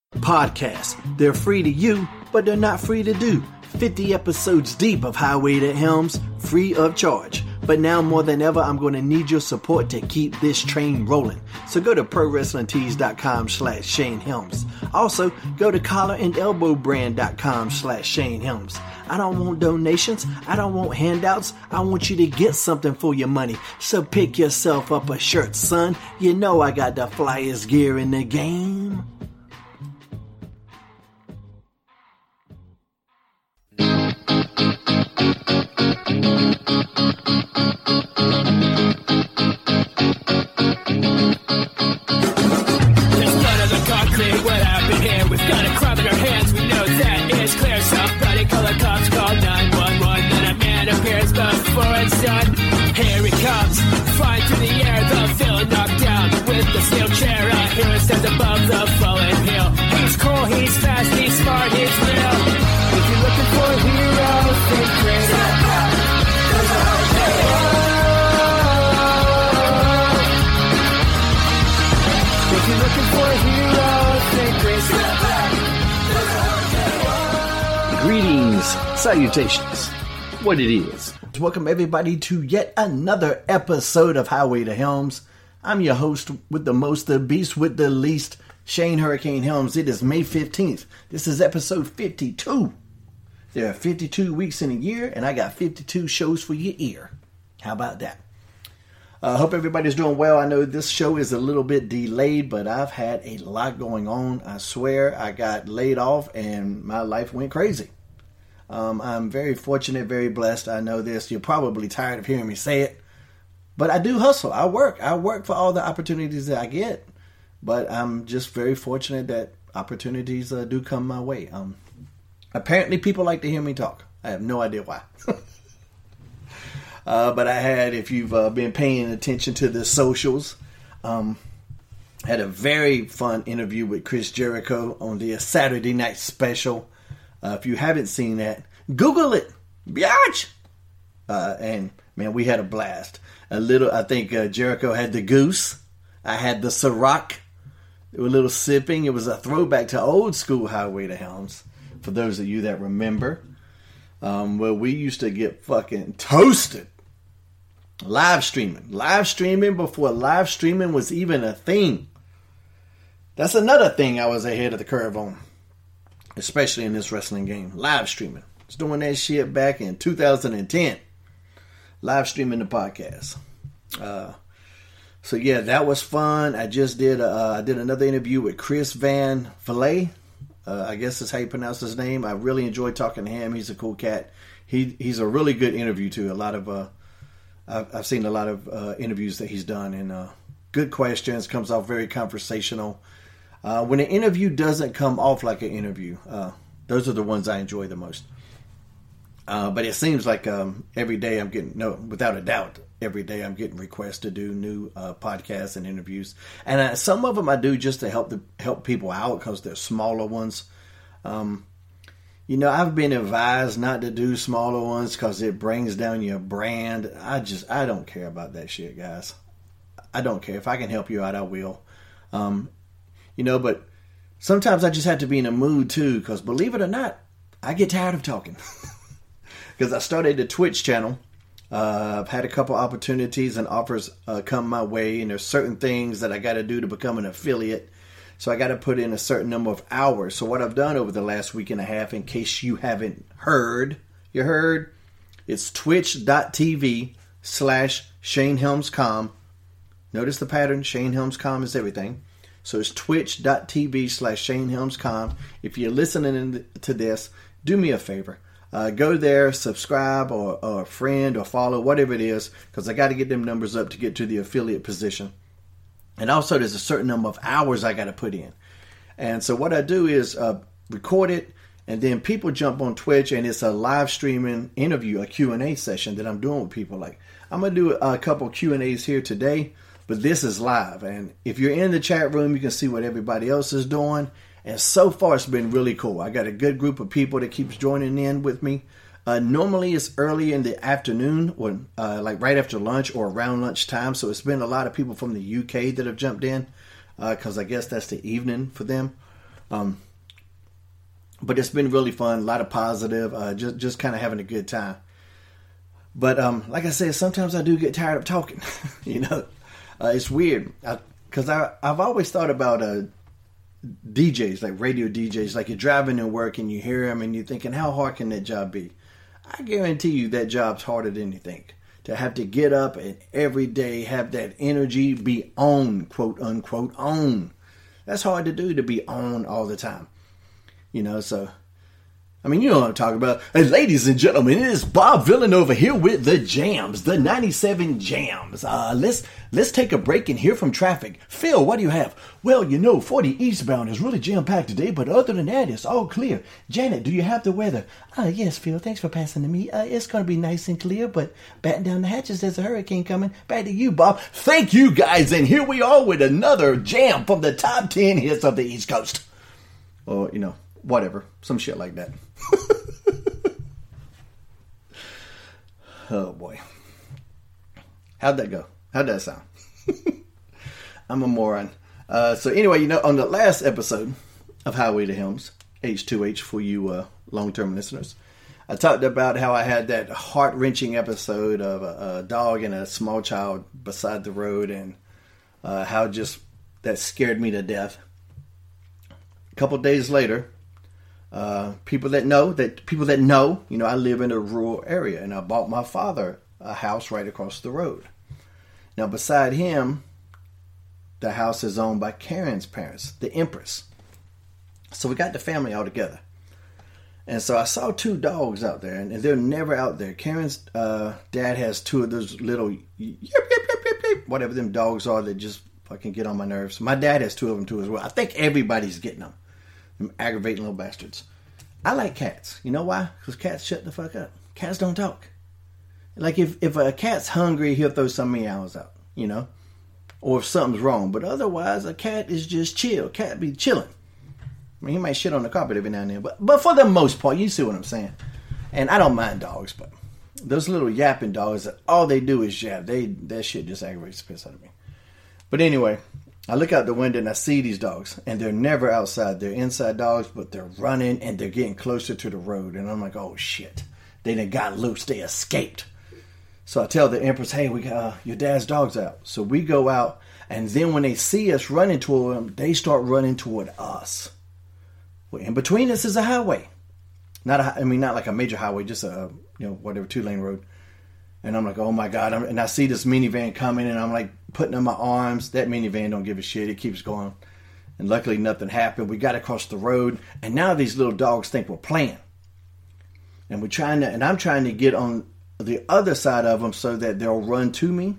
Podcasts. They're free to you, but they're not free to do. 50 episodes deep of Highway to Helms, free of charge. But now more than ever, I'm going to need your support to keep this train rolling. So go to ProWrestlingTees.com/Shane Helms. Also, go to CollarandElbowBrand.com/Shane Helms. I don't want donations. I don't want handouts. I want you to get something for your money. So pick yourself up a shirt, son. You know I got the flyest gear in the game. Here he comes, flying through the air, the villain knocked down with the steel chair. A hero stands above the fallen hill. He's cool, he's fast, he's smart, he's real. If you're looking for a hero, think great. If you're looking for a hero, think great. Greetings, salutations, what it is. Welcome everybody to yet another episode of Highway to Helms. I'm your host with the most, the beast with the least, Shane Hurricane Helms. It is May 15th. This is episode 52. There are 52 weeks in a year, and I got 52 shows for your ear. How about that? I hope everybody's doing well. I know this show is a little bit delayed, but I've had a lot going on. I swear I got laid off, and my life went crazy. I'm very fortunate, very blessed. I know this. You're probably tired of hearing me say it. But I do hustle. I work. I work for all the opportunities that I get. But I'm just very fortunate that opportunities do come my way. Apparently people like to hear me talk. I have no idea why. But I had, if you've been paying attention to the socials, had a very fun interview with Chris Jericho on the Saturday Night Special. If you haven't seen that, Google it, biatch. And man, we had a blast. I think Jericho had the goose. I had the Ciroc. There was a little sipping. It was a throwback to old school Highway to Helms. For those of you that remember, well, we used to get fucking toasted. Live streaming before live streaming was even a thing. That's another thing I was ahead of the curve on. Especially in this wrestling game. Live streaming. I was doing that shit back in 2010. Live streaming the podcast. So yeah, that was fun. I just did another interview with Chris Van Vliet. I guess that's how you pronounce his name. I really enjoyed talking to him. He's a cool cat. He's a really good interview too. I've seen a lot of interviews that he's done, and good questions. Comes off very conversational. When an interview doesn't come off like an interview, those are the ones I enjoy the most. But it seems like every day I'm getting, without a doubt, every day I'm getting requests to do new podcasts and interviews. And some of them I do just to help people out because they're smaller ones. I've been advised not to do smaller ones because it brings down your brand. I don't care about that shit, guys. I don't care. If I can help you out, I will. But sometimes I just have to be in a mood too, because believe it or not, I get tired of talking. Because I started a Twitch channel. I've had a couple opportunities and offers come my way, and there's certain things that I got to do to become an affiliate. So I got to put in a certain number of hours. So what I've done over the last week and a half, in case you haven't heard, it's twitch.tv/ShaneHelmsCom. Notice the pattern. Shane Helmscom is everything. So it's twitch.tv/ShaneHelmsCom. If you're listening to this, do me a favor. Go there, subscribe, or friend, or follow, whatever it is, because I got to get them numbers up to get to the affiliate position. And also, there's a certain number of hours I got to put in. And so what I do is record it, and then people jump on Twitch, and it's a live streaming interview, a Q&A session that I'm doing with people. Like, I'm going to do a couple Q&As here today, but this is live. And if you're in the chat room, you can see what everybody else is doing. And so far, it's been really cool. I got a good group of people that keeps joining in with me. Normally, it's early in the afternoon, or like right after lunch or around lunchtime. So it's been a lot of people from the UK that have jumped in, because I guess that's the evening for them. But it's been really fun, a lot of positive, just kind of having a good time. But like I said, sometimes I do get tired of talking. It's weird because I've always thought about DJs, like radio DJs, like you're driving to work and you hear them and you're thinking, how hard can that job be? I guarantee you that job's harder than you think. To have to get up and every day have that energy, be on, quote unquote, on. That's hard to do, to be on all the time. So, I mean, you know what I'm talking about. Hey, ladies and gentlemen, it is Bob Villanova here with the Jams, the 97 Jams. Let's take a break and hear from traffic. Phil, what do you have? Well, 40 eastbound is really jam-packed today, but other than that, it's all clear. Janet, do you have the weather? Yes, Phil, thanks for passing to me. It's going to be nice and clear, but batten down the hatches, there's a hurricane coming. Back to you, Bob. Thank you, guys, and here we are with another jam from the top 10 hits of the East Coast. Or, whatever, some shit like that. Oh boy, how'd that go? How'd that sound? I'm a moron. So anyway, on the last episode of Highway to Helms, H2H for you long-term listeners, I talked about how I had that heart-wrenching episode of a dog and a small child beside the road, and how just that scared me to death. A couple days later, people that know, I live in a rural area, and I bought my father a house right across the road. Now, beside him, the house is owned by Karen's parents, the Empress. So we got the family all together. And so I saw two dogs out there, and they're never out there. Karen's dad has two of those little yip, yip, yip, yip, yip, whatever them dogs are that just fucking get on my nerves. My dad has two of them too as well. I think everybody's getting them. Them aggravating little bastards. I like cats. You know why? Because cats shut the fuck up. Cats don't talk. Like if a cat's hungry, he'll throw some meows out, or if something's wrong. But otherwise, a cat is just chill. Cat be chilling. I mean, he might shit on the carpet every now and then, but for the most part, you see what I'm saying. And I don't mind dogs, but those little yapping dogs, all they do is yap. That shit just aggravates the piss out of me. But anyway, I look out the window and I see these dogs, and they're never outside. They're inside dogs, but they're running and they're getting closer to the road. And I'm like, oh shit, they done got loose. They escaped. So I tell the Empress, hey, we got your dad's dog's out. So we go out, and then when they see us running toward them, they start running toward us. Well, in between us is a highway, not like a major highway, just a whatever 2-lane road. And I'm like, oh my God. And I see this minivan coming, and I'm like putting in my arms. That minivan don't give a shit. It keeps going. And luckily nothing happened. We got across the road, and now these little dogs think we're playing. And I'm trying to get on the other side of them so that they'll run to me.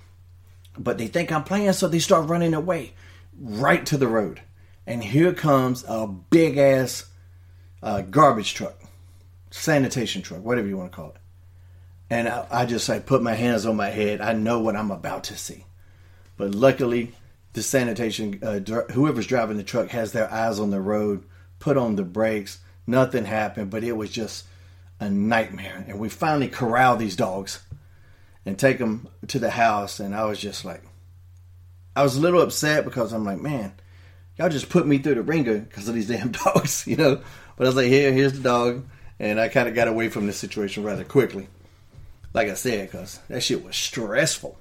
But they think I'm playing, so they start running away right to the road. And here comes a big ass garbage truck, sanitation truck, whatever you want to call it. And I just put my hands on my head. I know what I'm about to see. But luckily, the sanitation, whoever's driving the truck has their eyes on the road, put on the brakes. Nothing happened, but it was just a nightmare. And we finally corral these dogs and take them to the house. And I was just like, I was a little upset because I'm like, man, y'all just put me through the ringer because of these damn dogs, But I was like, here's the dog. And I kind of got away from this situation rather quickly. Like I said, because that shit was stressful.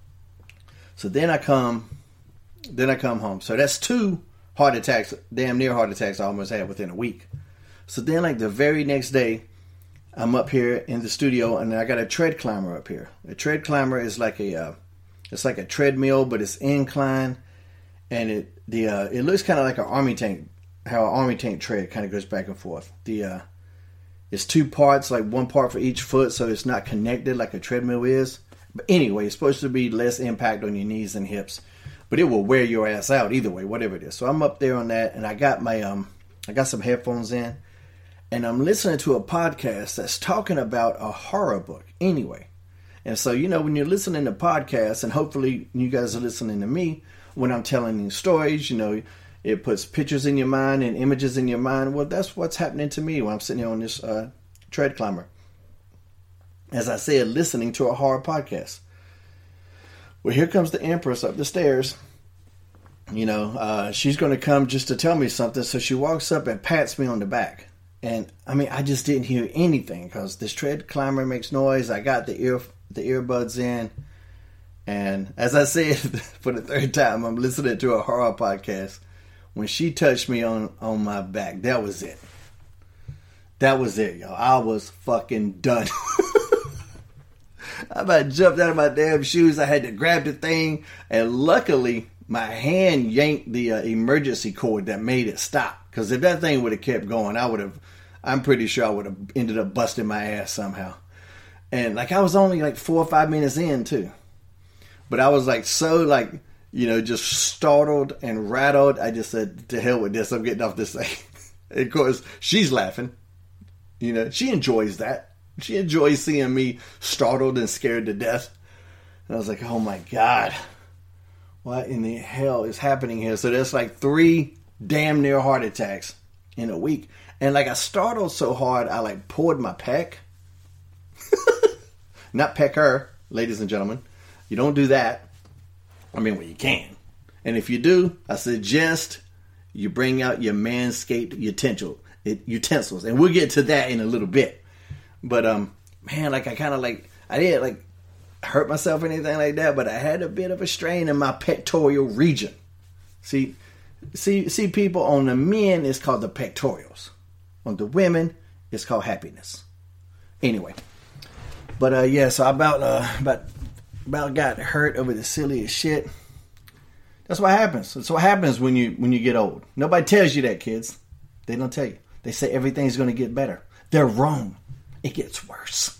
So then I come home. So that's 2 heart attacks, damn near heart attacks I almost had within a week. So then like the very next day, I'm up here in the studio and I got a tread climber up here. A tread climber is like it's like a treadmill, but it's incline. And it looks kind of like an army tank, how an army tank tread kind of goes back and forth. It's 2 parts, like 1 part for each foot, so it's not connected like a treadmill is. But anyway, it's supposed to be less impact on your knees and hips, but it will wear your ass out either way, whatever it is. So I'm up there on that, and I got my I got some headphones in, and I'm listening to a podcast that's talking about a horror book. Anyway, and so when you're listening to podcasts, and hopefully you guys are listening to me when I'm telling these stories, it puts pictures in your mind and images in your mind. Well, that's what's happening to me when I'm sitting here on this tread climber. As I said, listening to a horror podcast. Well, here comes the Empress up the stairs. she's going to come just to tell me something. So she walks up and pats me on the back. And, I just didn't hear anything because this tread climber makes noise. I got the earbuds in. And as I said, for the third time, I'm listening to a horror podcast. When she touched me on my back, that was it. That was it, y'all. I was fucking done. I about jumped out of my damn shoes. I had to grab the thing. And luckily, my hand yanked the emergency cord that made it stop. Because if that thing would have kept going, I'm pretty sure I would have ended up busting my ass somehow. And I was only 4 or 5 minutes in too. But I was just startled and rattled. I just said, to hell with this. I'm getting off this thing. And of course, she's laughing. She enjoys that. She enjoys seeing me startled and scared to death. And I was like, oh my God. What in the hell is happening here? So there's 3 damn near heart attacks in a week. And I startled so hard, I pulled my pec. Not pecker, ladies and gentlemen. You don't do that. You can. And if you do, I suggest you bring out your Manscaped utensils. And we'll get to that in a little bit. But, I didn't hurt myself or anything like that, but I had a bit of a strain in my pectoral region. See, people, on the men, it's called the pectorals. On the women, it's called happiness. Anyway. But, so I about got hurt over the silliest shit. That's what happens. That's what happens when you get old. Nobody tells you that, kids. They don't tell you. They say everything's going to get better. They're wrong. It gets worse.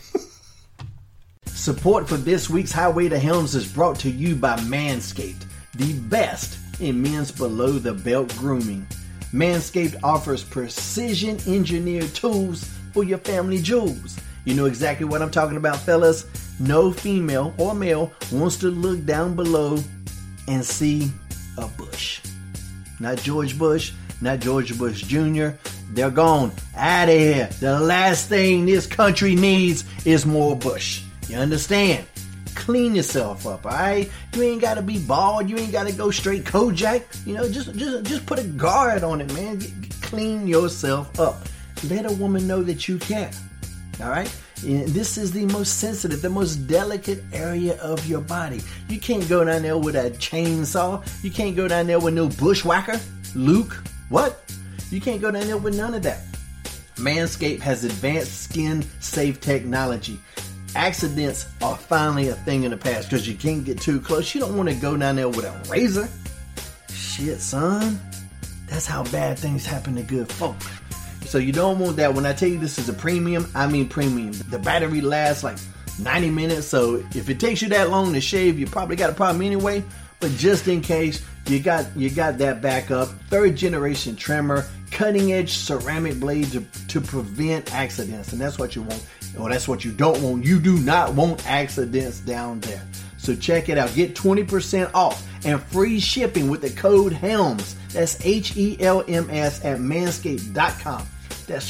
Support for this week's Highway to Helms is brought to you by Manscaped, the best in men's below-the-belt grooming. Manscaped offers precision-engineered tools for your family jewels. You know exactly what I'm talking about, fellas. No female or male wants to look down below and see a bush. Not George Bush, not George Bush Jr. They're gone. Out of here. The last thing this country needs is more bush. You understand? Clean yourself up, alright? You ain't gotta be bald. You ain't gotta go straight Kojak. Just put a guard on it, man. Clean yourself up. Let a woman know that you care. Alright? This is the most sensitive, the most delicate area of your body. You can't go down there with a chainsaw. You can't go down there with no bushwhacker. Luke, what? You can't go down there with none of that. Manscaped has advanced skin-safe technology. Accidents are finally a thing in the past because you can't get too close. You don't want to go down there with a razor. Shit, son. That's how bad things happen to good folk. So you don't want that. When I tell you this is a premium, I mean premium. The battery lasts 90 minutes. So if it takes you that long to shave, you probably got a problem anyway. But just in case, you got that backup. 3rd generation trimmer, cutting edge ceramic blade to prevent accidents. And that's what you want. Or that's what you don't want. You do not want accidents down there. So check it out. Get 20% off and free shipping with the code HELMS. That's HELMS at manscaped.com. That's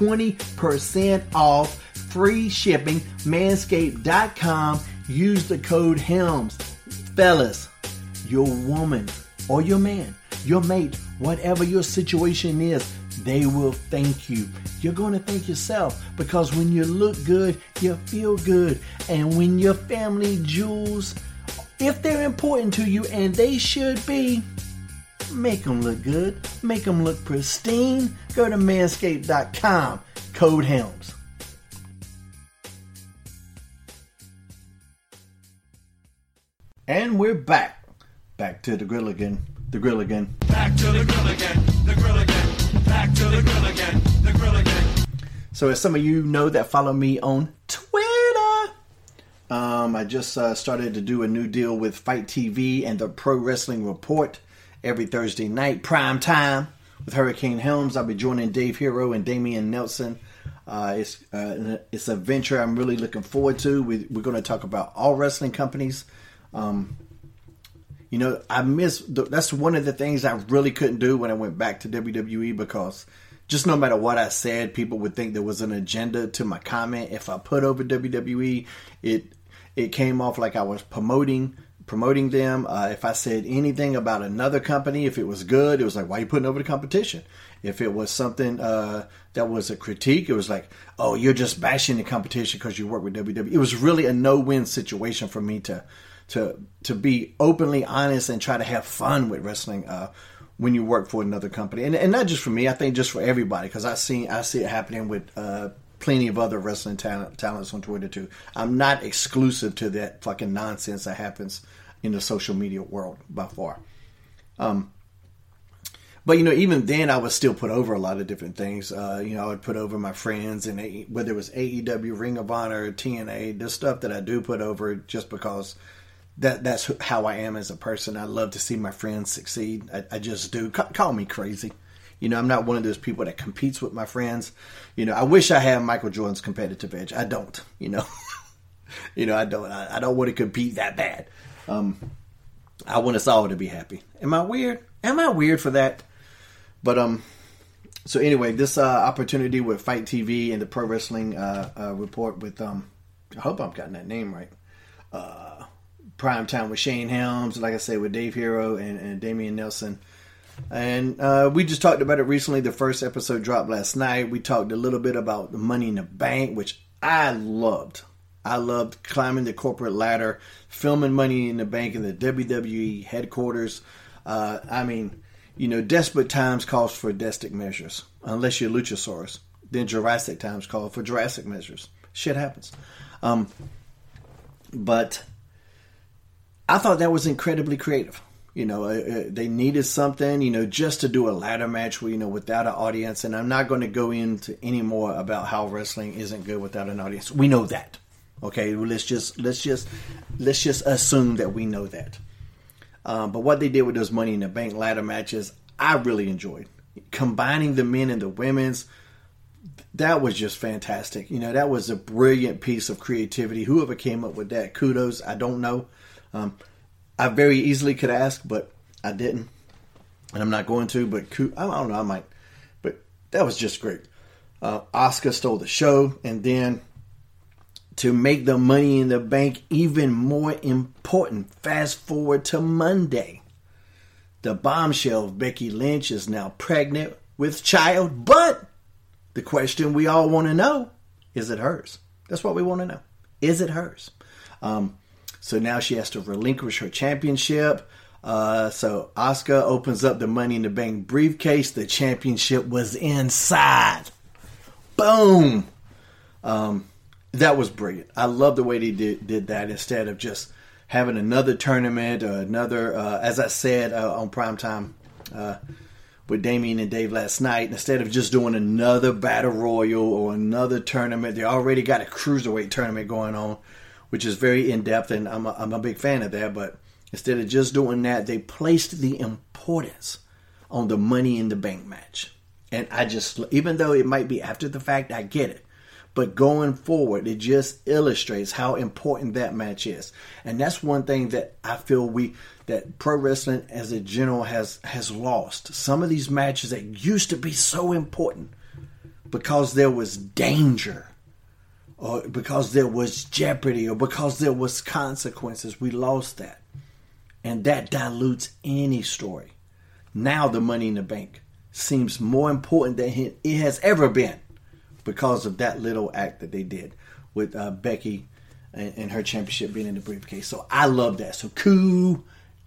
20% off, free shipping, manscaped.com. Use the code HELMS. Fellas, your woman or your man, your mate, whatever your situation is, they will thank you. You're going to thank yourself because when you look good, you feel good. And when your family jewels, if they're important to you, and they should be, make them look good. Make them look pristine. Go to manscaped.com. Code HELMS. And we're back. Back to the grill again. The grill again. Back to the grill again. The grill again. Back to the grill again. The grill again. So as some of you know that follow me on Twitter, I just started to do a new deal with Fight TV and the Pro Wrestling Report every Thursday night, prime time, with Hurricane Helms. I'll be joining Dave Hero and Damian Nelson. It's a venture I'm really looking forward to. We're going to talk about all wrestling companies. That's one of the things I really couldn't do when I went back to WWE, because just no matter what I said, people would think there was an agenda to my comment. If I put over WWE, it came off like I was promoting promoting them. If I said anything about another company, if it was good, it was like, why are you putting over the competition? If it was something that was a critique, it was like, oh, you're just bashing the competition because you work with WWE. It was really a no-win situation for me to be openly honest and try to have fun with wrestling when you work for another company. And not just for me, I think just for everybody, because I see it happening with plenty of other wrestling talents on Twitter too. I'm not exclusive to that fucking nonsense that happens in the social media world by far. But, even then I would still put over a lot of different things. I would put over my friends, and whether it was AEW, Ring of Honor, TNA, the stuff that I do put over just because that's how I am as a person. I love to see my friends succeed. I just do. Call me crazy. I'm not one of those people that competes with my friends. I wish I had Michael Jordan's competitive edge. I don't, I don't. I don't want to compete that bad. I want us all to be happy. Am I weird? Am I weird for that? But, so anyway, this opportunity with Fight TV and the Pro Wrestling Report with, I hope I've gotten that name right. Primetime with Shane Helms, like I said, with Dave Hero and Damian Nelson. And we just talked about it recently. The first episode dropped last night. We talked a little bit about the Money in the Bank, which I loved. I loved climbing the corporate ladder, filming Money in the Bank in the WWE headquarters. Desperate times calls for desperate measures. Unless you're Luchasaurus. Then Jurassic times call for Jurassic measures. Shit happens. But I thought that was incredibly creative. They needed something, just to do a ladder match, without an audience. And I'm not going to go into any more about how wrestling isn't good without an audience. We know that. Okay, well, let's just assume that we know that. But what they did with those Money in the Bank ladder matches, I really enjoyed. Combining the men and the women's, that was just fantastic. That was a brilliant piece of creativity. Whoever came up with that, kudos. I don't know. I very easily could ask, but I didn't. And I'm not going to, but I don't know, I might. But that was just great. Asuka stole the show, and then to make the Money in the Bank even more important, fast forward to Monday. The bombshell of Becky Lynch is now pregnant with child, but the question we all want to know, is it hers? That's what we want to know. Is it hers? So now she has to relinquish her championship. So Asuka opens up the Money in the Bank briefcase. The championship was inside. Boom. That was brilliant. I love the way they did that instead of just having another tournament or another, as I said on Primetime with Damian and Dave last night, instead of just doing another Battle Royal or another tournament. They already got a Cruiserweight tournament going on, which is very in-depth, and I'm a big fan of that. But instead of just doing that, they placed the importance on the Money in the Bank match. And I just, even though it might be after the fact, I get it. But going forward, it just illustrates how important that match is. And that's one thing that I feel that pro wrestling as a general has lost. Some of these matches that used to be so important because there was danger, or because there was jeopardy, or because there was consequences, we lost that. And that dilutes any story. Now the Money in the Bank seems more important than it has ever been because of that little act that they did with Becky and her championship being in the briefcase. So I love that. So kudos.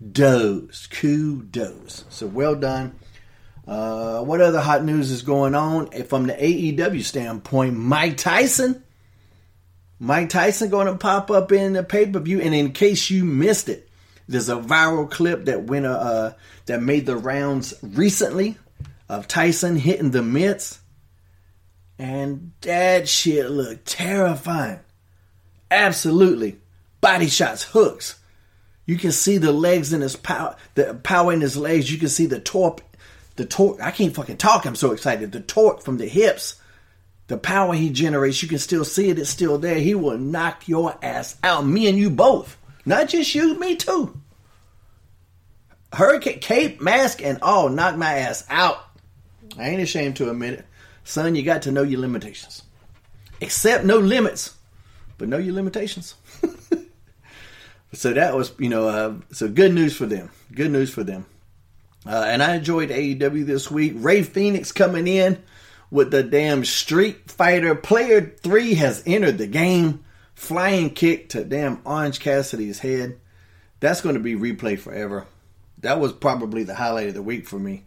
So well done. What other hot news is going on? From the AEW standpoint, Mike Tyson going to pop up in the pay-per-view. And in case you missed it, there's a viral clip that that made the rounds recently of Tyson hitting the mitts. And that shit looked terrifying. Absolutely. Body shots, hooks. You can see the legs in his power, the power in his legs. You can see the torque. I can't fucking talk. I'm so excited. The torque from the hips. The power he generates, you can still see it. It's still there. He will knock your ass out. Me and you both. Not just you, me too. Hurricane, cape, mask, and all. Knock my ass out. I ain't ashamed to admit it. Son, you got to know your limitations. Accept no limits, but know your limitations. So that was, so good news for them. Good news for them. And I enjoyed AEW this week. Rey Fenix coming in with the damn Street Fighter. Player 3 has entered the game. Flying kick to damn Orange Cassidy's head. That's going to be replayed forever. That was probably the highlight of the week for me.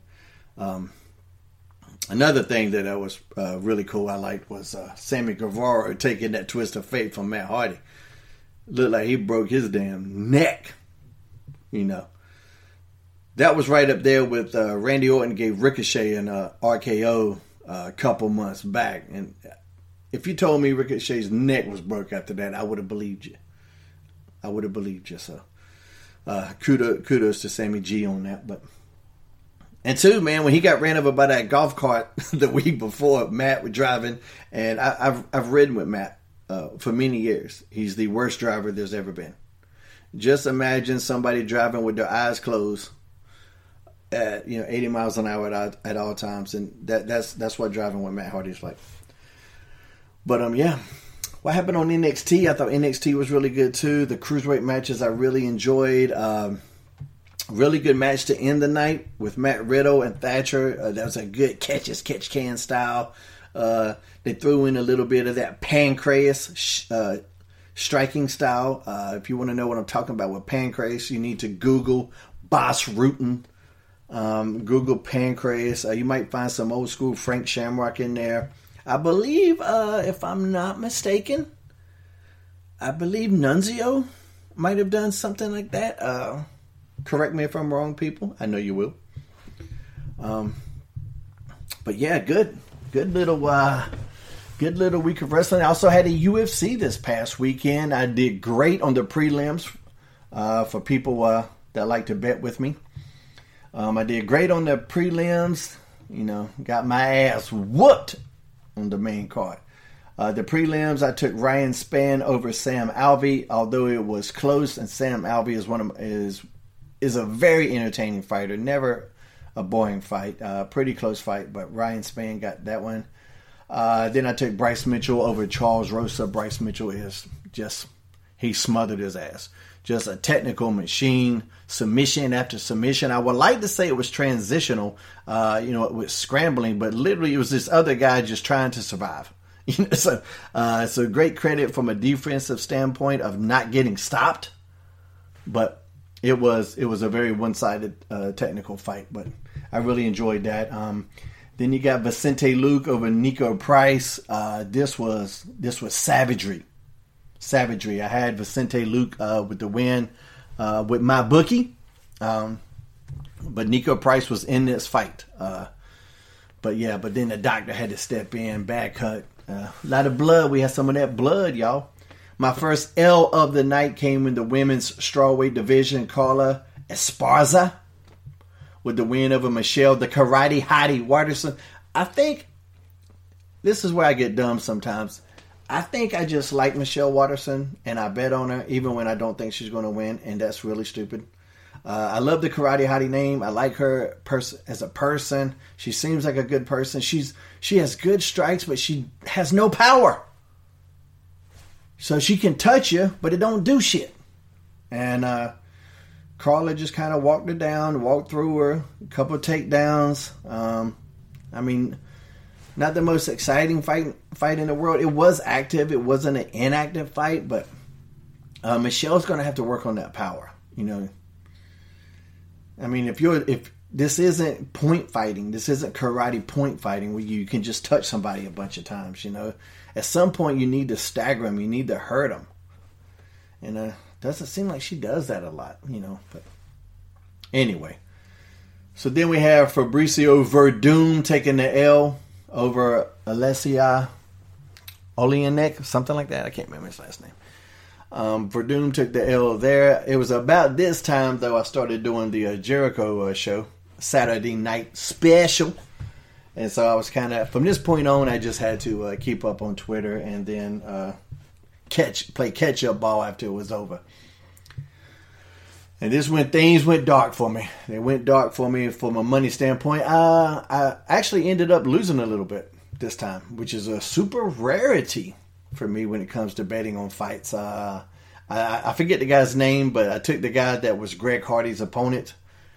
Another thing that was really cool I liked was Sammy Guevara taking that twist of fate from Matt Hardy. Looked like he broke his damn neck. That was right up there with Randy Orton gave Ricochet an RKO a couple months back. And if you told me Ricochet's neck was broke after that, I would have believed you. So kudos to Sammy G on that. And two, man, when he got ran over by that golf cart the week before, Matt was driving, and I've ridden with Matt for many years. He's the worst driver there's ever been. Just imagine somebody driving with their eyes closed at 80 miles an hour at all times, and that's what driving with Matt Hardy's like. But yeah, what happened on NXT? I thought NXT was really good too. The cruiserweight matches I really enjoyed. Really good match to end the night with Matt Riddle and Thatcher. That was a good catch can style. They threw in a little bit of that Pancrase striking style. If you want to know what I'm talking about with Pancrase, you need to Google Boss Rutan. Google Pancrase. You might find some old school Frank Shamrock in there. I believe, if I'm not mistaken, Nunzio might have done something like that. Correct me if I'm wrong, people. I know you will. But yeah, good little week of wrestling. I also had a UFC this past weekend. I did great on the prelims for people that like to bet with me. I did great on the prelims. Got my ass whooped on the main card. The prelims, I took Ryan Spann over Sam Alvey, although it was close, and Sam Alvey is a very entertaining fighter. Never a boring fight. Pretty close fight, but Ryan Spann got that one. Then I took Bryce Mitchell over Charles Rosa. Bryce Mitchell is he smothered his ass. Just a technical machine, submission after submission. I would like to say it was transitional, it was scrambling, but literally it was this other guy just trying to survive. So great credit from a defensive standpoint of not getting stopped, but it was a very one-sided technical fight, but I really enjoyed that. Then you got Vicente Luque over Nico Price. This was savagery. I had Vicente Luque with the win with my bookie, but Nico Price was in this fight. But then the doctor had to step in, bad cut. A lot of blood. We had some of that blood, y'all. My first L of the night came in the women's strawweight division. Carla Esparza with the win over Michelle, the Karate Hottie Watterson. I think this is where I get dumb sometimes. I think I just like Michelle Watterson, and I bet on her even when I don't think she's going to win, and that's really stupid. I love the Karate Hottie name. I like her as a person. She seems like a good person. She has good strikes, but she has no power. So she can touch you, but it don't do shit. And Carla just kind of walked through her, a couple of takedowns. Not the most exciting fight in the world. It was active. It wasn't an inactive fight, but Michelle's going to have to work on that power. If this isn't point fighting, this isn't karate point fighting where you can just touch somebody a bunch of times. At some point you need to stagger them. You need to hurt them, and doesn't seem like she does that a lot. But anyway, so then we have Fabricio Verdum taking the L over Alessia Oleanek, something like that. I can't remember his last name. Verdum took the L there. It was about this time, though, I started doing the Jericho show, Saturday Night Special. And so I was kind of, from this point on, I just had to keep up on Twitter and then play catch-up ball after it was over. And this when things went dark for me. They went dark for me from a money standpoint. I actually ended up losing a little bit this time, which is a super rarity for me when it comes to betting on fights. I I forget the guy's name, but I took the guy that was Greg Hardy's opponent.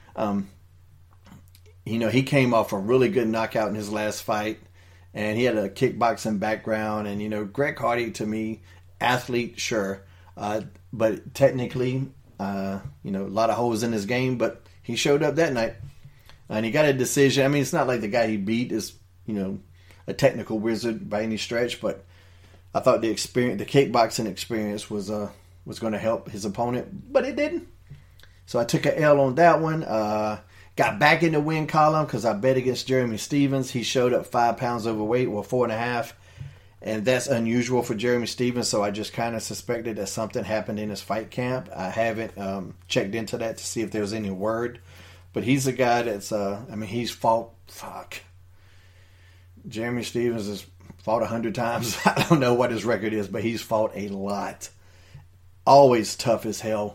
He came off a really good knockout in his last fight, and he had a kickboxing background. And, Greg Hardy, to me, athlete, sure, but technically, a lot of holes in his game, but he showed up that night, and he got a decision. I mean, it's not like the guy he beat is, a technical wizard by any stretch, but I thought the kickboxing experience was going to help his opponent, but it didn't. So I took an L on that one. Got back in the win column because I bet against Jeremy Stephens. He showed up 5 pounds overweight, 4.5, and that's unusual for Jeremy Stephens. So I just kind of suspected that something happened in his fight camp. I haven't checked into that to see if there was any word, but he's a guy that's he's fought. Jeremy Stephens has fought 100 times. I don't know what his record is, but he's fought a lot. Always tough as hell.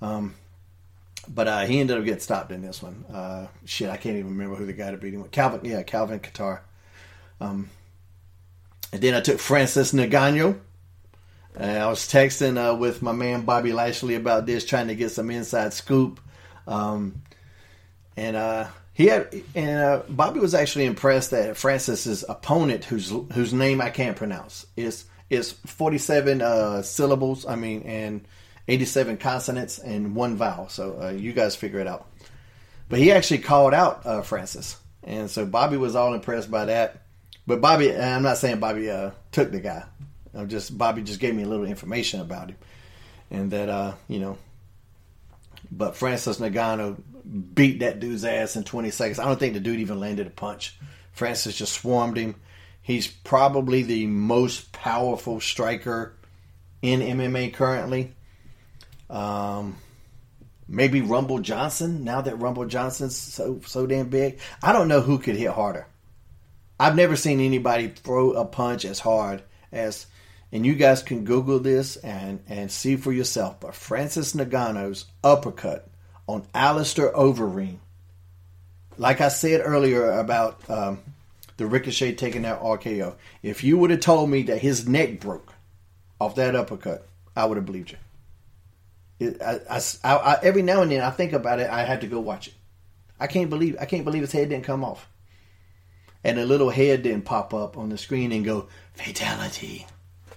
But he ended up getting stopped in this one. I can't even remember who the guy that beat him was. Calvin Kattar. And then I took Francis Ngannou. I was texting with my man Bobby Lashley about this, trying to get some inside scoop. Bobby was actually impressed that Francis's opponent, whose name I can't pronounce, is 47 syllables. And 87 consonants and 1 vowel. So you guys figure it out. But he actually called out Francis, and so Bobby was all impressed by that. But Bobby, I'm not saying Bobby took the guy. Bobby just gave me a little information about him, and that But Francis Ngannou beat that dude's ass in 20 seconds. I don't think the dude even landed a punch. Francis just swarmed him. He's probably the most powerful striker in MMA currently. Maybe Rumble Johnson, now that Rumble Johnson's so damn big. I don't know who could hit harder. I've never seen anybody throw a punch as hard as, and you guys can Google this and see for yourself, but Francis Ngannou's uppercut on Alistair Overeem. Like I said earlier about the Ricochet taking that RKO, if you would have told me that his neck broke off that uppercut, I would have believed you. I every now and then I think about it. I have to go watch it. I can't believe his head didn't come off, and a little head didn't pop up on the screen and go fatality.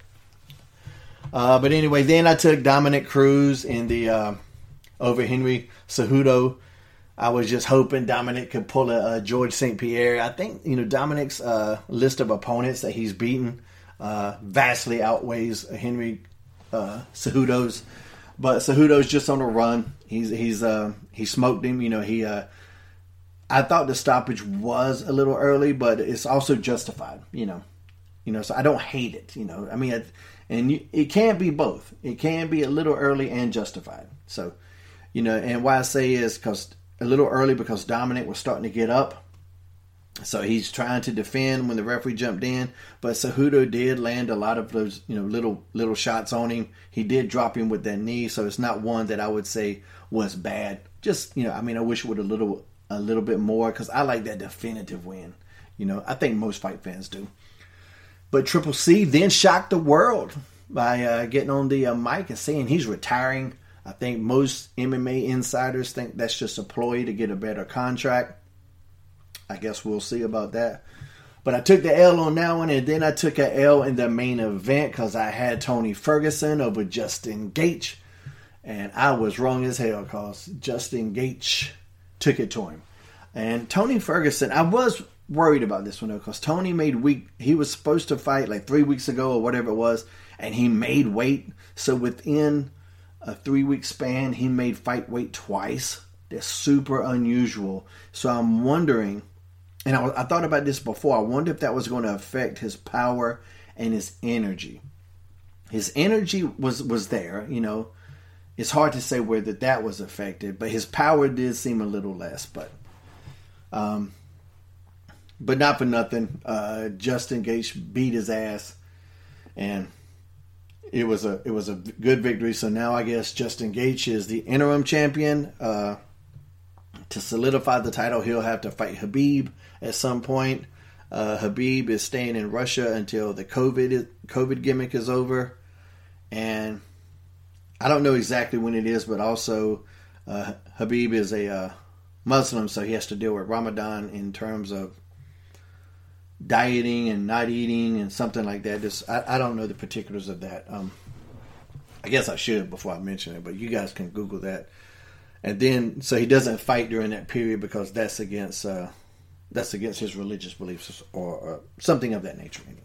But anyway, then I took Dominic Cruz in the over Henry Cejudo. I was just hoping Dominic could pull a George St. Pierre. I think Dominic's list of opponents that he's beaten vastly outweighs Henry Cejudo's. But Cejudo's just on a run. He smoked him. I thought the stoppage was a little early, but it's also justified. So I don't hate it. It can be both. It can be a little early and justified. So, and why I say is because a little early because Dominic was starting to get up. So he's trying to defend when the referee jumped in, but Cejudo did land a lot of those, little shots on him. He did drop him with that knee, so it's not one that I would say was bad. Just, I wish it would a little bit more because I like that definitive win. I think most fight fans do. But Triple C then shocked the world by getting on the mic and saying he's retiring. I think most MMA insiders think that's just a ploy to get a better contract. I guess we'll see about that. But I took the L on that one, and then I took an L in the main event because I had Tony Ferguson over Justin Gaethje. And I was wrong as hell because Justin Gaethje took it to him. And Tony Ferguson, I was worried about this one though because Tony he was supposed to fight like 3 weeks ago or whatever it was, and he made weight. So within a 3-week span, he made fight weight twice. That's super unusual. So I'm wondering... And I thought about this before. I wonder if that was going to affect his power and his energy. His energy was there, It's hard to say whether that was affected, but his power did seem a little less. But not for nothing. Justin Gaethje beat his ass, and it was a good victory. So now I guess Justin Gaethje is the interim champion. To solidify the title, he'll have to fight Khabib at some point. Khabib is staying in Russia until the COVID gimmick is over. And I don't know exactly when it is, but also Habib is a Muslim, so he has to deal with Ramadan in terms of dieting and not eating and something like that. I don't know the particulars of that. I guess I should before I mention it, but you guys can Google that. And then, so he doesn't fight during that period because that's against his religious beliefs or something of that nature anyway.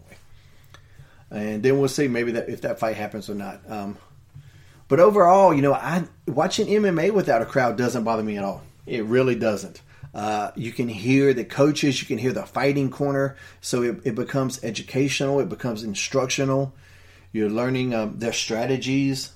And then we'll see maybe that if that fight happens or not. But overall, watching MMA without a crowd doesn't bother me at all. It really doesn't. You can hear the coaches, you can hear the fighting corner, so it becomes educational, it becomes instructional. You're learning their strategies.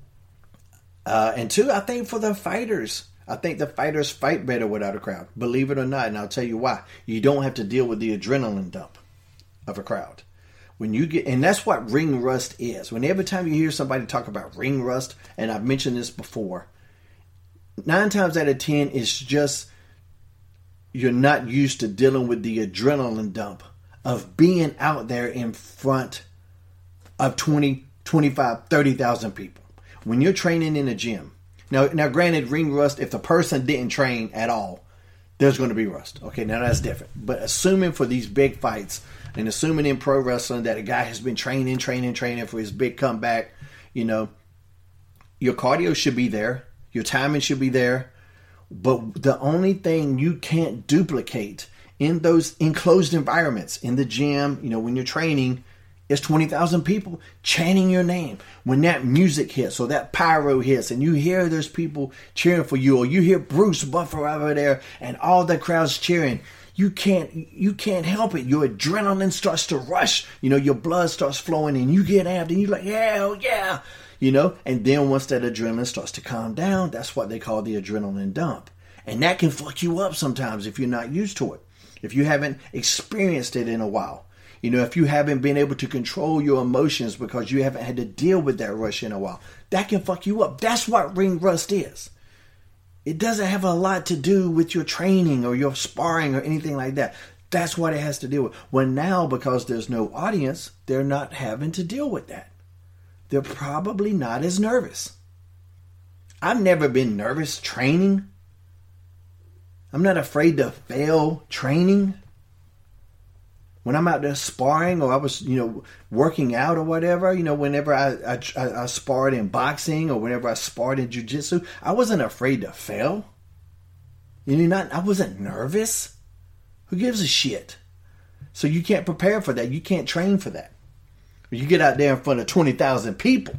And two, I think for the fighters, I think the fighters fight better without a crowd, believe it or not, and I'll tell you why. You don't have to deal with the adrenaline dump of a crowd. And that's what ring rust is. Every time you hear somebody talk about ring rust, and I've mentioned this before, 9 times out of 10, it's just you're not used to dealing with the adrenaline dump of being out there in front of 20, 25, 30,000 people. When you're training in a gym, now granted, ring rust, if the person didn't train at all, there's going to be rust. Okay, now that's different. But assuming for these big fights, and assuming in pro wrestling that a guy has been training for his big comeback, your cardio should be there. Your timing should be there. But the only thing you can't duplicate in those enclosed environments, in the gym, when you're training, is 20,000 people chanting your name. When that music hits or that pyro hits and you hear there's people cheering for you, or you hear Bruce Buffer over there and all the crowd's cheering, you can't help it. Your adrenaline starts to rush. Your blood starts flowing and you get amped and you're like, hell yeah. And then once that adrenaline starts to calm down, that's what they call the adrenaline dump. And that can fuck you up sometimes if you're not used to it. If you haven't experienced it in a while. If you haven't been able to control your emotions because you haven't had to deal with that rush in a while, that can fuck you up. That's what ring rust is. It doesn't have a lot to do with your training or your sparring or anything like that. That's what it has to deal with. Well, now, because there's no audience, they're not having to deal with that. They're probably not as nervous. I've never been nervous training. I'm not afraid to fail training. When I'm out there sparring, or I was, working out or whatever, whenever I sparred in boxing or whenever I sparred in jiu-jitsu, I wasn't afraid to fail. I wasn't nervous. Who gives a shit? So you can't prepare for that. You can't train for that. When you get out there in front of 20,000 people,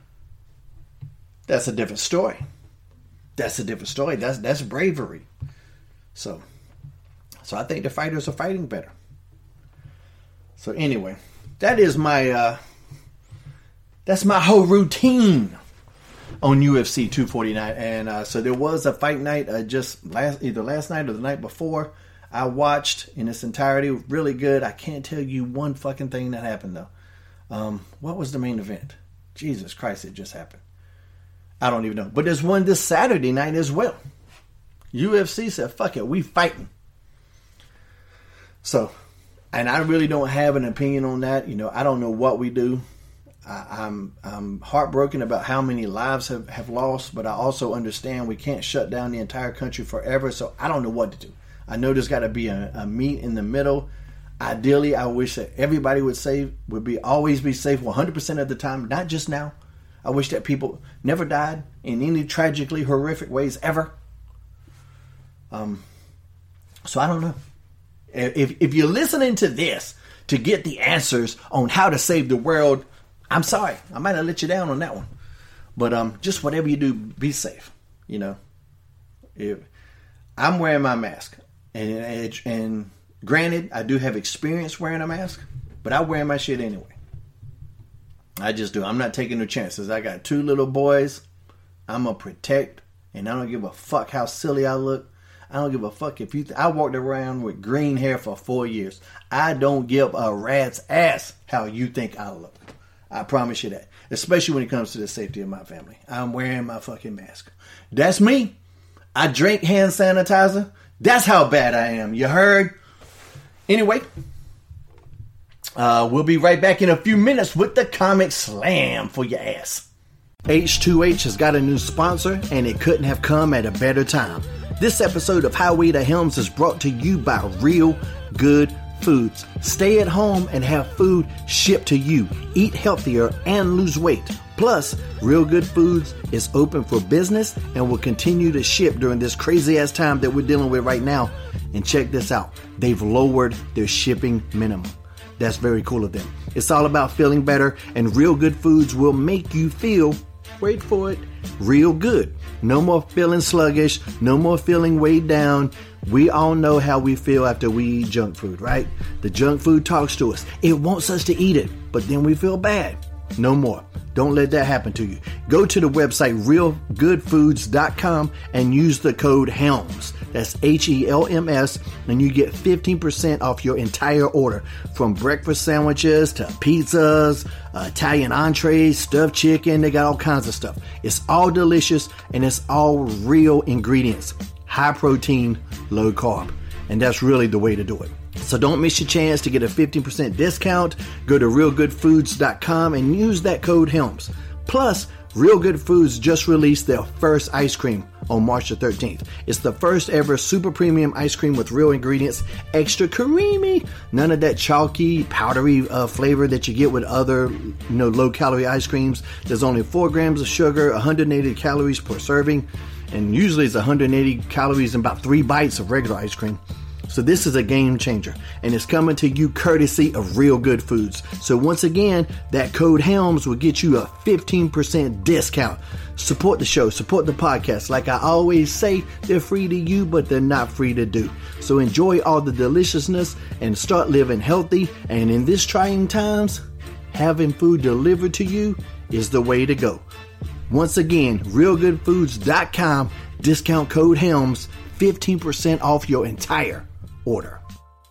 that's a different story. That's bravery. So I think the fighters are fighting better. So anyway, that is that's my whole routine on UFC 249. And so there was a fight night either last night or the night before. I watched in its entirety. Really good. I can't tell you one fucking thing that happened though. What was the main event? Jesus Christ, it just happened. I don't even know. But there's one this Saturday night as well. UFC said, fuck it, we fighting. So, and I really don't have an opinion on that. I don't know what we do. I'm heartbroken about how many lives have lost, but I also understand we can't shut down the entire country forever, so I don't know what to do. I know there's got to be a meet in the middle. Ideally, I wish that everybody would always be safe 100% of the time, not just now. I wish that people never died in any tragically horrific ways ever. So I don't know. If you're listening to this to get the answers on how to save the world, I'm sorry. I might have let you down on that one. But just whatever you do, be safe. If I'm wearing my mask. And granted, I do have experience wearing a mask, but I wear my shit anyway. I just do. I'm not taking no chances. I got 2 little boys. I'm going to protect, and I don't give a fuck how silly I look. I don't give a fuck if I walked around with green hair for 4 years. I don't give a rat's ass how you think I look. I promise you that. Especially when it comes to the safety of my family. I'm wearing my fucking mask. That's me. I drink hand sanitizer. That's how bad I am. You heard? Anyway, we'll be right back in a few minutes with the Comic Slam for your ass. H2H has got a new sponsor, and it couldn't have come at a better time. This episode of Highway to Helms is brought to you by Real Good Foods. Stay at home and have food shipped to you. Eat healthier and lose weight. Plus, Real Good Foods is open for business and will continue to ship during this crazy-ass time that we're dealing with right now. And check this out. They've lowered their shipping minimum. That's very cool of them. It's all about feeling better, and Real Good Foods will make you feel, wait for it, real good. No more feeling sluggish. No more feeling weighed down. We all know how we feel after we eat junk food, right? The junk food talks to us. It wants us to eat it, but then we feel bad. No more. Don't let that happen to you. Go to the website realgoodfoods.com and use the code HELMS. That's HELMS, and you get 15% off your entire order. From breakfast sandwiches to pizzas, Italian entrees, stuffed chicken, they got all kinds of stuff. It's all delicious, and it's all real ingredients. High protein, low carb. And that's really the way to do it. So don't miss your chance to get a 15% discount. Go to realgoodfoods.com and use that code HELMS. Plus, Real Good Foods just released their first ice cream on March the 13th. It's the first ever super premium ice cream with real ingredients, extra creamy, none of that chalky, powdery flavor that you get with other, low calorie ice creams. There's only 4 grams of sugar, 180 calories per serving, and usually it's 180 calories in about 3 bites of regular ice cream. So this is a game changer, and it's coming to you courtesy of Real Good Foods. So once again, that code HELMS will get you a 15% discount. Support the show, support the podcast. Like I always say, they're free to you, but they're not free to do. So enjoy all the deliciousness and start living healthy. And in this trying times, having food delivered to you is the way to go. Once again, realgoodfoods.com, discount code HELMS, 15% off your entire order.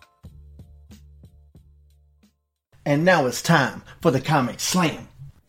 And now it's time for the Comic Slam.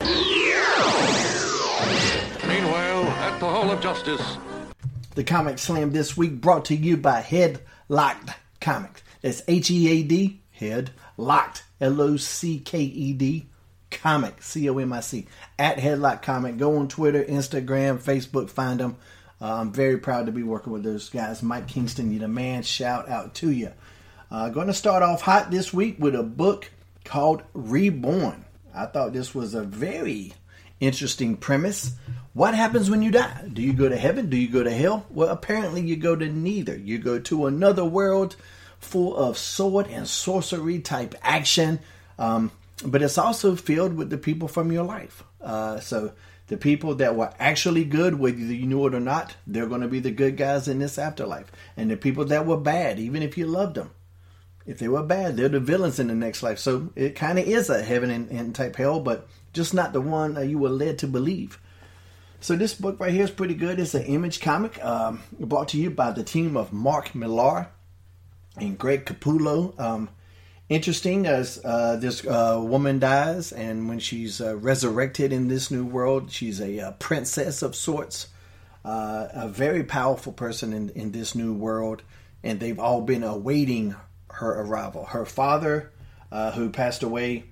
Meanwhile, at the Hall of Justice. The Comic Slam this week brought to you by Headlocked Comics. That's H-E-A-D, Head, Locked, L-O-C-K-E-D, Comic, C-O-M-I-C, at Headlocked Comic. Go on Twitter, Instagram, Facebook, find them. I'm very proud to be working with those guys. Mike Kingston, you're the man. Shout out to you. Going to start off hot this week with a book called Reborn. I thought this was a very interesting premise. What happens when you die? Do you go to heaven? Do you go to hell? Well, apparently you go to neither. You go to another world full of sword and sorcery type action. But it's also filled with the people from your life. So the people that were actually good, whether you knew it or not, they're going to be the good guys in this afterlife. And the people that were bad, even if you loved them, if they were bad, they're the villains in the next life. So it kind of is a heaven and type hell, but just not the one you were led to believe. So this book right here is pretty good. It's an Image comic brought to you by the team of Mark Millar and Greg Capullo. Interesting as this woman dies, and when she's resurrected in this new world, she's a princess of sorts, a very powerful person in this new world, and they've all been awaiting her arrival. Her father, who passed away,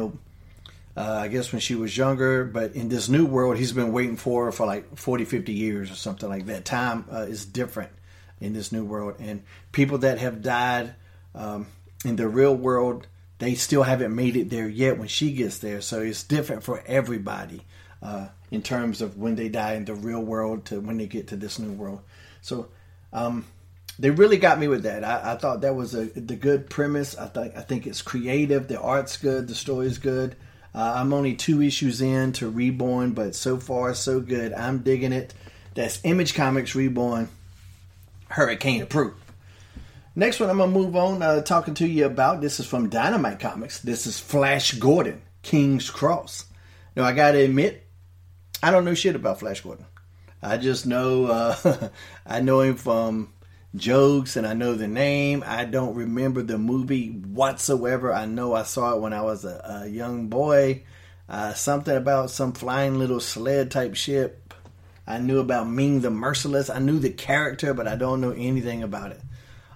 I guess when she was younger, but in this new world, he's been waiting for her for like 40, 50 years or something like that. Time is different in this new world, and people that have died in the real world, they still haven't made it there yet when she gets there. So it's different for everybody in terms of when they die in the real world to when they get to this new world. So they really got me with that. I thought that was the good premise. I think it's creative. The art's good. The story's good. I'm only 2 issues in to Reborn, but so far so good. I'm digging it. That's Image Comics Reborn, Hurricane Approved. Next one I'm going to move on talking to you about. This is from Dynamite Comics. This is Flash Gordon, King's Cross. Now, I got to admit, I don't know shit about Flash Gordon. I just know, I know him from jokes and I know the name. I don't remember the movie whatsoever. I know I saw it when I was a young boy. Something about some flying little sled type ship. I knew about Ming the Merciless. I knew the character, but I don't know anything about it.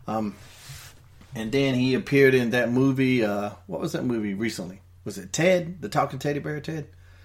And then he appeared in that movie. What was that movie recently? Was it Ted? The Talking Teddy Bear Ted?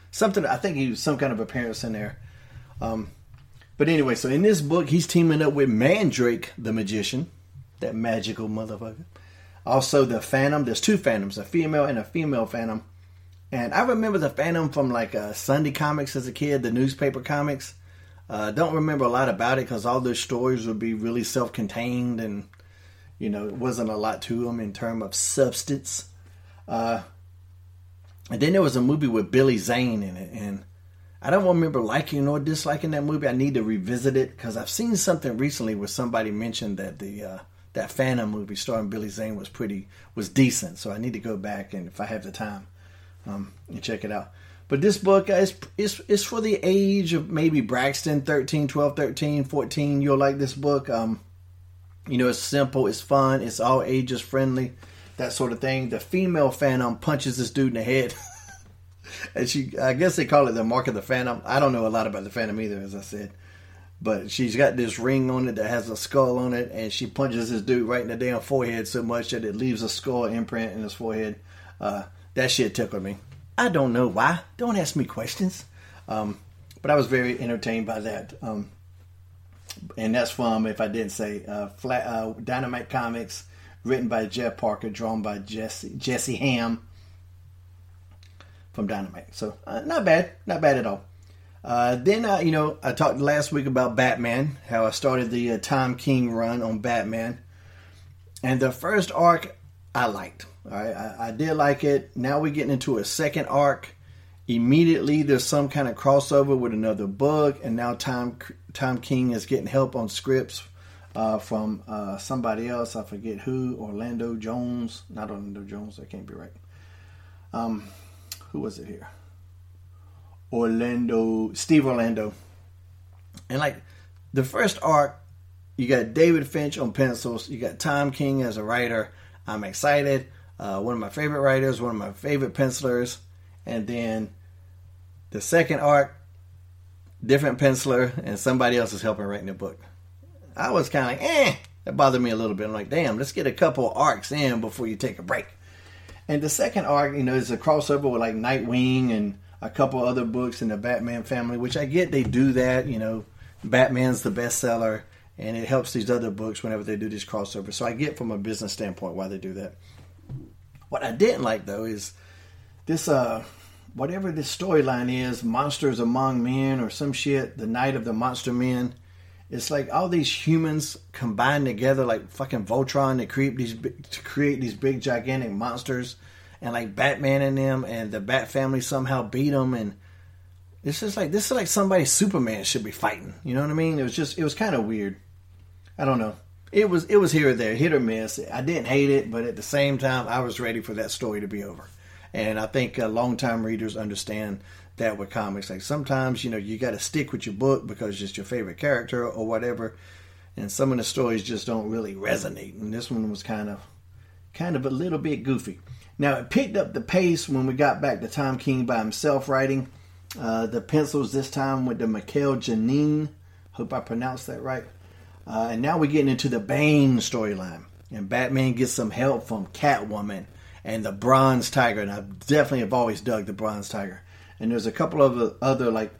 something. I think he was some kind of appearance in there. But anyway, so in this book, he's teaming up with Mandrake the Magician, that magical motherfucker. Also, the Phantom. There's two Phantoms, a female and a female Phantom. And I remember the Phantom from like Sunday Comics as a kid, the newspaper comics. Don't remember a lot about it because all those stories would be really self-contained and, you know, it wasn't a lot to them in terms of substance. And then there was a movie with Billy Zane in it, and I don't remember liking or disliking that movie. I need to revisit it because I've seen something recently where somebody mentioned that that Phantom movie starring Billy Zane was decent. So I need to go back and if I have the time, and check it out. But this book is for the age of maybe Braxton, 12, 13, 14. You'll like this book. You know, it's simple, it's fun, it's all ages friendly, that sort of thing. The female Phantom punches this dude in the head. And I guess they call it the Mark of the Phantom. I don't know a lot about the Phantom either, as I said. But she's got this ring on it that has a skull on it, and she punches this dude right in the damn forehead so much that it leaves a skull imprint in his forehead. That shit tickled me. I don't know why. Don't ask me questions. But I was very entertained by that. And that's from, if I didn't say, Dynamite Comics, written by Jeff Parker, drawn by Jesse Ham from Dynamite. So, not bad. Not bad at all. Then, I talked last week about Batman, how I started the Tom King run on Batman. And the first arc, I liked. All right, I did like it. Now we're getting into a second arc. Immediately, there's some kind of crossover with another book, and now Tom King is getting help on scripts from somebody else. I forget who. Orlando Jones. Not Orlando Jones. That can't be right. Who was it here? Steve Orlando. And like the first arc, you got David Finch on pencils. You got Tom King as a writer. I'm excited. One of my favorite writers, one of my favorite pencilers. And then the second arc, different penciler, and somebody else is helping writing the book. I was kind of like, that bothered me a little bit. I'm like, damn, let's get a couple arcs in before you take a break. And the second arc, is a crossover with like Nightwing and a couple other books in the Batman family, which I get they do that. Batman's the bestseller, and it helps these other books whenever they do this crossover. So I get from a business standpoint why they do that. What I didn't like, though, is this, whatever this storyline is, Monsters Among Men or some shit, the Night of the Monster Men. It's like all these humans combined together like fucking Voltron to create these big gigantic monsters, and like Batman and them and the Bat family somehow beat them, and this is like somebody Superman should be fighting. You know what I mean? It was kind of weird. I don't know. It was here or there, hit or miss. I didn't hate it, but at the same time, I was ready for that story to be over. And I think long-time readers understand that with comics. Like sometimes, you got to stick with your book because it's your favorite character or whatever. And some of the stories just don't really resonate. And this one was kind of a little bit goofy. Now, it picked up the pace when we got back to Tom King by himself writing. The pencils this time with the Michael Janine. Hope I pronounced that right. And now we're getting into the Bane storyline. And Batman gets some help from Catwoman and the Bronze Tiger. And I definitely have always dug the Bronze Tiger. And there's a couple of other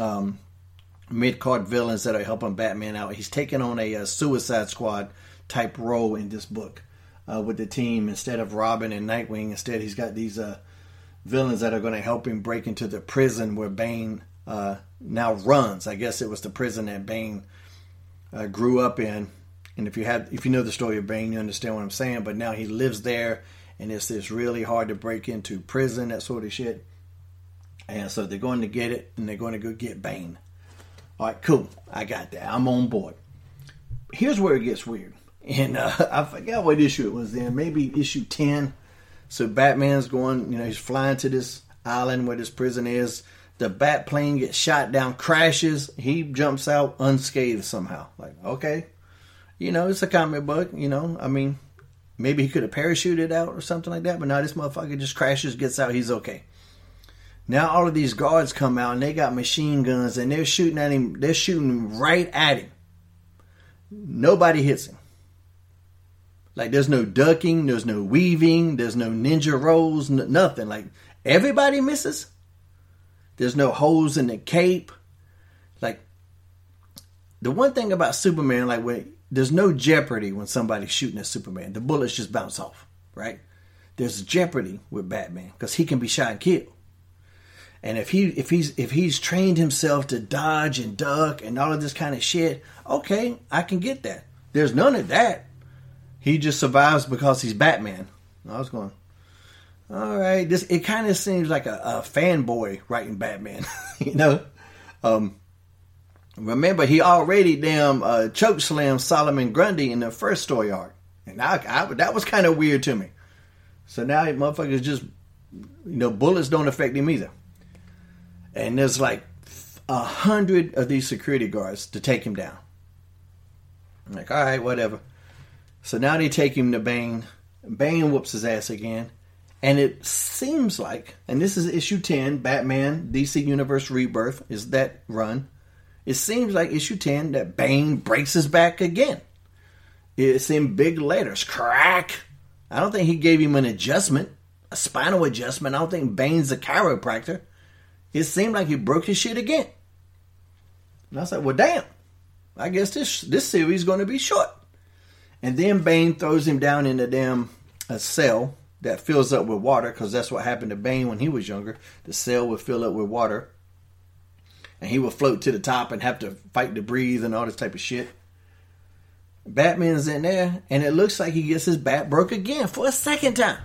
mid-card villains that are helping Batman out. He's taking on a Suicide Squad type role in this book with the team. Instead of Robin and Nightwing, instead he's got these villains that are going to help him break into the prison where Bane now runs. I guess it was the prison that Bane grew up in. And if you know the story of Bane, you understand what I'm saying. But now he lives there, and it's really hard to break into prison, that sort of shit. And so they're going to get it, and they're going to go get Bane. All right, cool. I got that. I'm on board. Here's where it gets weird. And I forgot what issue it was then. Maybe issue 10. So Batman's going, he's flying to this island where this prison is. The bat plane gets shot down, crashes. He jumps out unscathed somehow. Like, okay. It's a comic book, I mean, maybe he could have parachuted out or something like that. But now this motherfucker just crashes, gets out. He's okay. Now all of these guards come out and they got machine guns and they're shooting at him. They're shooting right at him. Nobody hits him. Like there's no ducking, there's no weaving, there's no ninja rolls, nothing. Like everybody misses. There's no holes in the cape. Like, the one thing about Superman, like, there's no jeopardy when somebody's shooting at Superman. The bullets just bounce off, right? There's jeopardy with Batman because he can be shot and killed. And if he's trained himself to dodge and duck and all of this kind of shit, okay, I can get that. There's none of that. He just survives because he's Batman. I was going, all right. It kind of seems like a fanboy writing Batman, you know. Remember, he already choke slammed Solomon Grundy in the first story arc, and that was kind of weird to me. So now motherfuckers just, bullets don't affect him either. And there's like 100 of these security guards to take him down. I'm like, all right, whatever. So now they take him to Bane. Bane whoops his ass again. And it seems like, and this is issue 10, Batman, DC Universe Rebirth, is that run. It seems like issue 10 that Bane breaks his back again. It's in big letters. Crack! I don't think he gave him an adjustment, a spinal adjustment. I don't think Bane's a chiropractor. It seemed like he broke his shit again. And I was like, well, damn. I guess this series is going to be short. And then Bane throws him down in a cell that fills up with water, because that's what happened to Bane when he was younger. The cell would fill up with water. And he would float to the top and have to fight to breathe and all this type of shit. Batman's in there, and it looks like he gets his back broke again for a second time.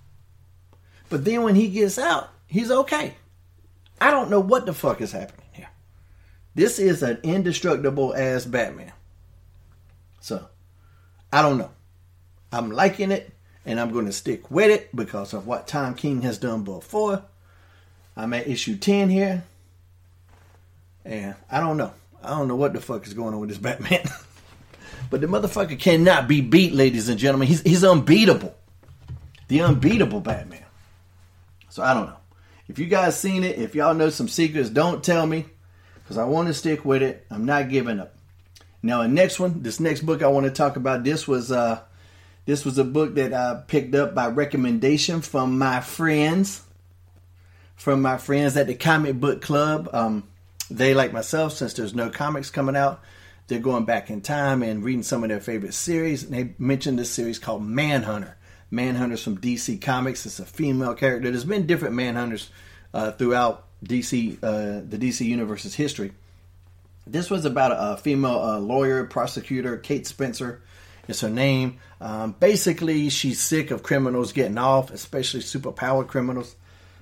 But then when he gets out, he's okay. I don't know what the fuck is happening here. This is an indestructible ass Batman. So, I don't know. I'm liking it, and I'm going to stick with it because of what Tom King has done before. I'm at issue 10 here. And I don't know. I don't know what the fuck is going on with this Batman. But the motherfucker cannot be beat, ladies and gentlemen. He's unbeatable. The unbeatable Batman. So I don't know. If you guys seen it, if y'all know some secrets, don't tell me. Because I want to stick with it. I'm not giving up. Now, this next book I want to talk about, this was a book that I picked up by recommendation from my friends. From my friends at the Comic Book Club. They, like myself, since there's no comics coming out, they're going back in time and reading some of their favorite series. And they mentioned this series called Manhunter. Manhunter's from DC Comics. It's a female character. There's been different Manhunters throughout DC, the DC Universe's history. This was about a female lawyer, prosecutor, Kate Spencer is her name. Basically, she's sick of criminals getting off, especially superpowered criminals.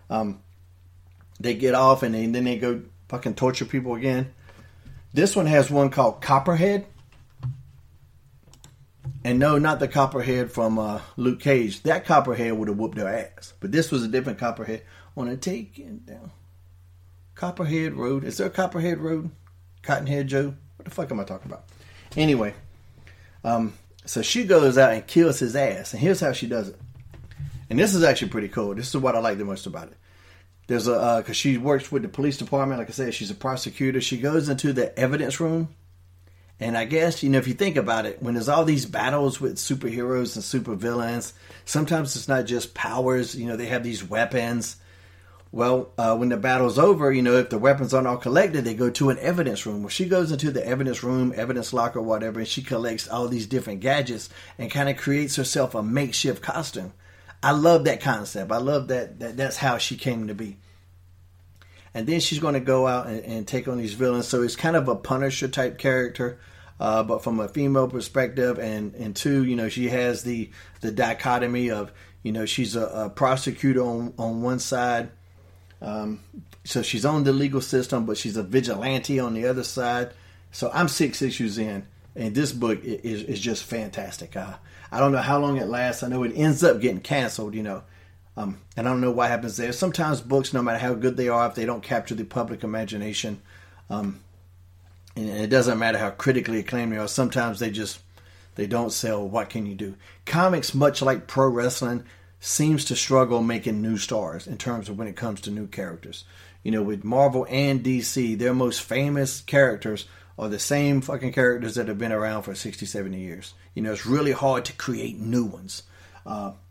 They get off and then they go fucking torture people again. This one has one called Copperhead. And no, not the Copperhead from Luke Cage. That Copperhead would have whooped their ass. But this was a different Copperhead. Want to take it down. Copperhead Road. Is there a Copperhead Road? Cottonhead Joe? What the fuck am I talking about? Anyway. So she goes out and kills his ass. And here's how she does it. And this is actually pretty cool. This is what I like the most about it. There's because she works with the police department. Like I said, she's a prosecutor. She goes into the evidence room. And I guess, if you think about it, when there's all these battles with superheroes and supervillains, sometimes it's not just powers. They have these weapons. Well, when the battle's over, if the weapons aren't all collected, they go to an evidence room. Well, she goes into the evidence room, evidence locker, whatever, and she collects all these different gadgets and kind of creates herself a makeshift costume. I love that concept. I love that's how she came to be. And then she's going to go out and take on these villains. So it's kind of a Punisher type character, but from a female perspective. And two, she has the dichotomy of, she's a prosecutor on one side. So she's on the legal system, but she's a vigilante on the other side. So I'm 6 issues in, and this book is just fantastic. I don't know how long it lasts. I know it ends up getting canceled, and I don't know what happens there. Sometimes books, no matter how good they are, if they don't capture the public imagination, and it doesn't matter how critically acclaimed they are, sometimes they don't sell. What can you do? Comics, much like pro wrestling, seems to struggle making new stars in terms of when it comes to new characters. With Marvel and DC, their most famous characters are the same fucking characters that have been around for 60, 70 years. It's really hard to create new ones.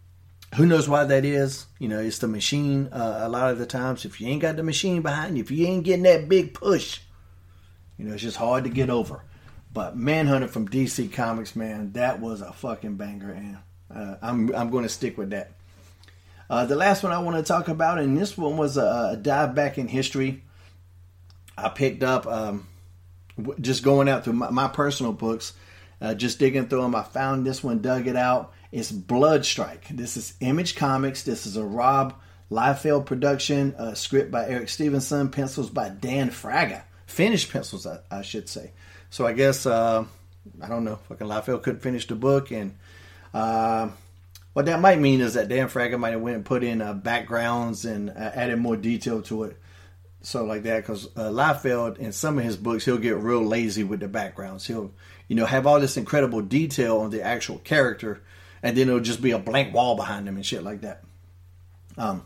Who knows why that is? You know, it's the machine. A lot of the times, if you ain't got the machine behind you, if you ain't getting that big push, you know, it's just hard to get over. But Manhunter from DC Comics, man, that was a fucking banger, and I'm going to stick with that. The last one I want to talk about, and this one was a dive back in history. I picked up, just going out through my personal books, just digging through them. I found this one, dug it out. It's Bloodstrike. This is Image Comics. This is a Rob Liefeld production, script by Eric Stevenson, pencils by Dan Fraga. Finished pencils, I should say. So I guess, I don't know, fucking Liefeld couldn't finish the book, and what that might mean is that Dan Fraga might have went and put in backgrounds and added more detail to it. So like that, because Liefeld, in some of his books, he'll get real lazy with the backgrounds. He'll, you know, have all this incredible detail on the actual character, and then it'll just be a blank wall behind him and shit like that. And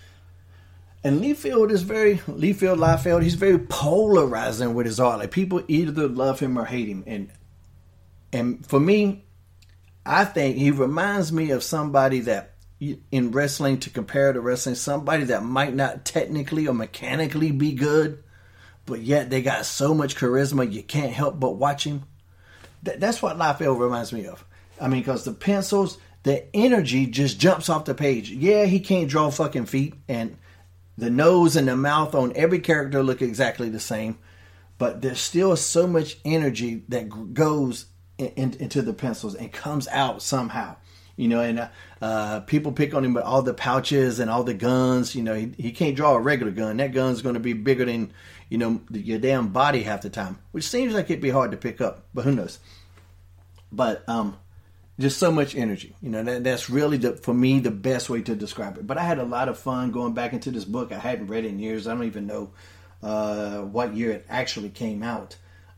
Liefeld, he's very polarizing with his art. Like, people either love him or hate him. And for me, I think he reminds me of somebody that, in wrestling, to compare to wrestling, somebody that might not technically or mechanically be good, but yet they got so much charisma you can't help but watch him. That's what Liefeld reminds me of. I mean, because the pencils, the energy just jumps off the page. Yeah, he can't draw fucking feet, and the nose and the mouth on every character look exactly the same, but there's still so much energy that goes into the pencils and comes out somehow. You know, and people pick on him with all the pouches and all the guns. You know, he can't draw a regular gun. That gun's going to be bigger than, you know, your damn body half the time, which seems like it'd be hard to pick up, but who knows? But just so much energy. You know, that's really, for me, the best way to describe it. But I had a lot of fun going back into this book. I hadn't read it in years. I don't even know what year it actually came out.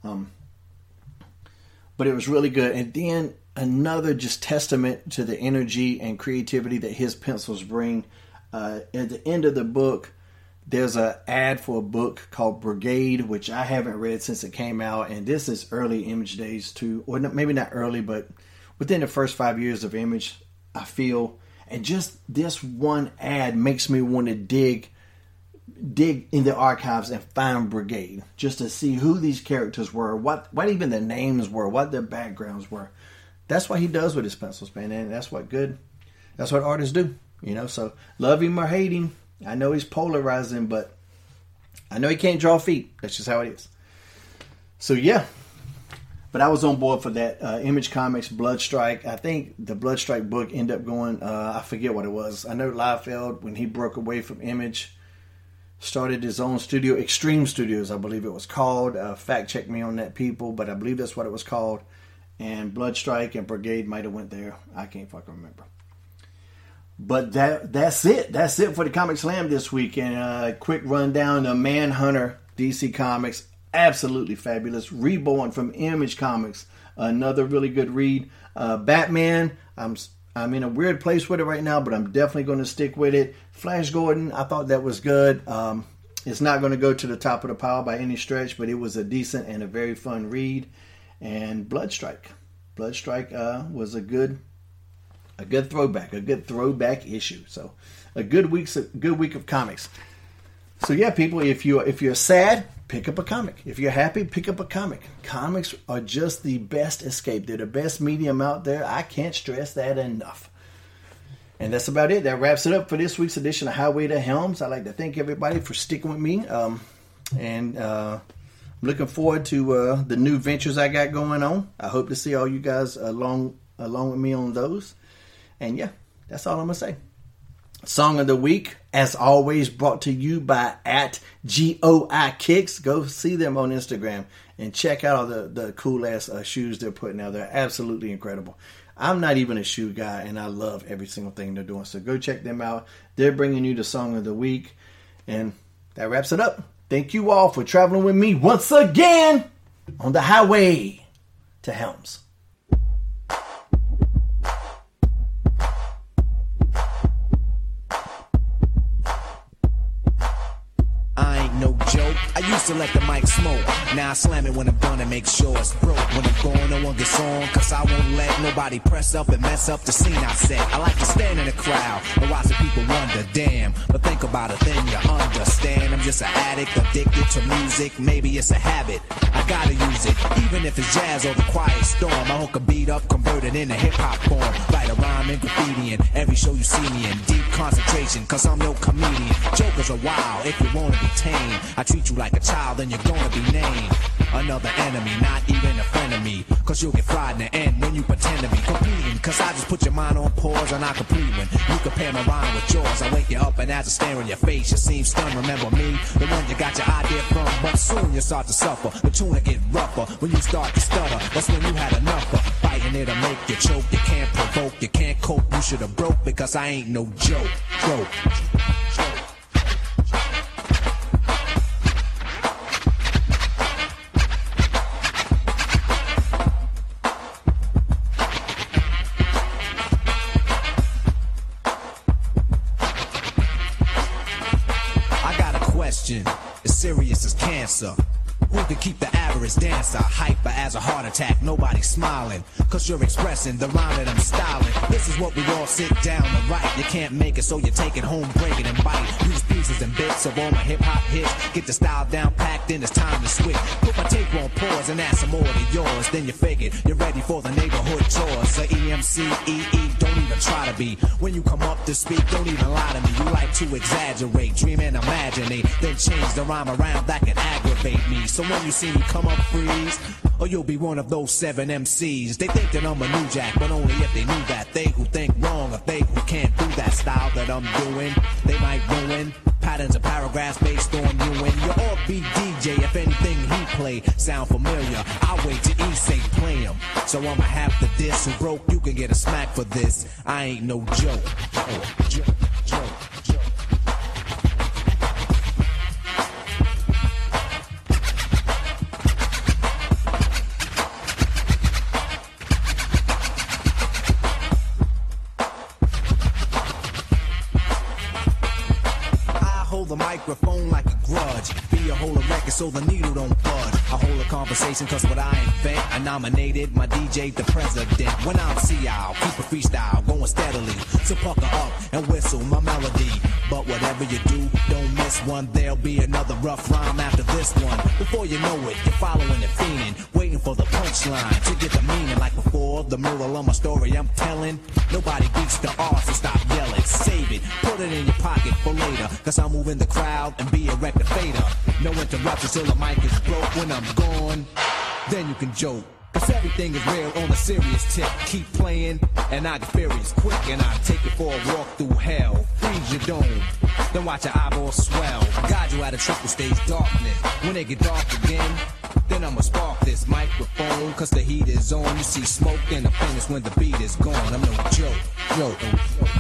But it was really good. And then another just testament to the energy and creativity that his pencils bring. At the end of the book, there's an ad for a book called Brigade, which I haven't read since it came out. And this is early Image days too. Or maybe not early, but within the first 5 years of Image, I feel. And just this one ad makes me want to dig in the archives and find Brigade, just to see who these characters were, what even their names were, what their backgrounds were. That's what he does with his pencils, man, and that's what artists do, you know. So love him or hate him, I know he's polarizing, but I know he can't draw feet. That's just how it is. So yeah, but I was on board for that. Image Comics, Bloodstrike. I think the Bloodstrike book ended up going, I forget what it was. I know Liefeld, when he broke away from Image, started his own studio, Extreme Studios, I believe it was called. Fact check me on that, people, but I believe that's what it was called. And Bloodstrike and Brigade might have went there. I can't fucking remember. But that's it. That's it for the Comic Slam this week. And a quick rundown of Manhunter, DC Comics. Absolutely fabulous. Reborn from Image Comics. Another really good read. Batman, I'm in a weird place with it right now, but I'm definitely going to stick with it. Flash Gordon, I thought that was good. It's not going to go to the top of the pile by any stretch, but it was a decent and a very fun read. And Bloodstrike was a good throwback issue. So a good week of comics. So yeah, people, if you're sad, pick up a comic. If you're happy, pick up a comic. Comics are just the best escape. They're the best medium out there. I can't stress that enough. And that's about it. That wraps it up for this week's edition of Highway to Helms. I'd like to thank everybody for sticking with me. I'm looking forward to the new ventures I got going on. I hope to see all you guys along with me on those. And yeah, that's all I'm going to say. Song of the week, as always, brought to you by @GOIKicks. Go see them on Instagram and check out all the cool-ass shoes they're putting out. They're absolutely incredible. I'm not even a shoe guy, and I love every single thing they're doing. So go check them out. They're bringing you the Song of the Week. And that wraps it up. Thank you all for traveling with me once again on the Highway to Helms. I ain't no joke. I used to let the mic smoke. Now I slam it when I'm done and make sure it's broke. When I'm gone, no one gets on, cause I won't let nobody press up and mess up the scene I set. I like to stand in the crowd and watch the people wonder, damn. But think about it, then you understand. I'm just an addict, addicted to music. Maybe it's a habit, I gotta use it. Even if it's jazz or the quiet storm, I hook a beat up, convert it into hip-hop form. Write a rhyme and graffiti in every show you see me in. Deep concentration, cause I'm no comedian. Jokers are wild if you wanna be tame. I treat you like a child, then you're gonna be named another enemy, not even a friend of me. Cause you'll get fried in the end when you pretend to be competing. Cause I just put your mind on pause and I complete when you compare my rhyme with yours. I wake you up and as I stare in your face, you seem stunned. Remember me, the one you got your idea from. But soon you start to suffer, the tune will get rougher. When you start to stutter, that's when you had enough of fighting it'll make you choke. You can't provoke, you can't cope, you should've broke. Because I ain't no joke. As serious as cancer. Who can keep the average dancer hyper as a heart attack? Nobody's smiling, cause you're expressing the rhyme that I'm styling. This is what we all sit down to write. You can't make it, so you take it home, break it and bite. Use pieces and bits of all my hip-hop hits. Get the style down packed, then it's time to switch. Put my tape on pause and add some more to yours. Then you figured you're ready for the neighborhood chores. So EMCEE, don't even try to be. When you come up to speak, don't even lie to me. You like to exaggerate, dream and imaginate, then change the rhyme around that can aggravate me. So when you see me come up, freeze, or you'll be one of those 7 MCs. They think that I'm a new jack, but only if they knew that. They who think wrong, or they who can't do that style that I'm doing, they might ruin patterns and paragraphs based on you. And you're all beat DJ, if anything he play sound familiar, I'll wait till he say play him. So I'ma have to diss, who broke, you can get a smack for this. I ain't no joke. Joke. The microphone like a grudge. Be a whole record so the needle don't budge. I hold a conversation cause what I invent, I nominated my DJ the president. When I'm CI, I'll keep a freestyle going steadily. So pucker up and whistle my melody. But whatever you do, don't miss one. There'll be another rough rhyme after this one. Before you know it, you're following and fiending, waiting for the punchline to get the meaning. Like before, the moral of my story I'm telling. Nobody beats the art, so stop yelling. Save it, put it in your pocket for later. Cause I'm moving the crowd and be a rectifier. No interruptions till the mic is broke. When I'm gone, then you can joke. Cause everything is real on a serious tip. Keep playing and I get furious quick. And I take it for a walk through hell. Freeze your dome, then watch your eyeballs swell. Guide you out of triple stage darkness. When they get dark again, then I'ma spark this microphone. Cause the heat is on. You see smoke and the finish when the beat is gone. I'm no joke.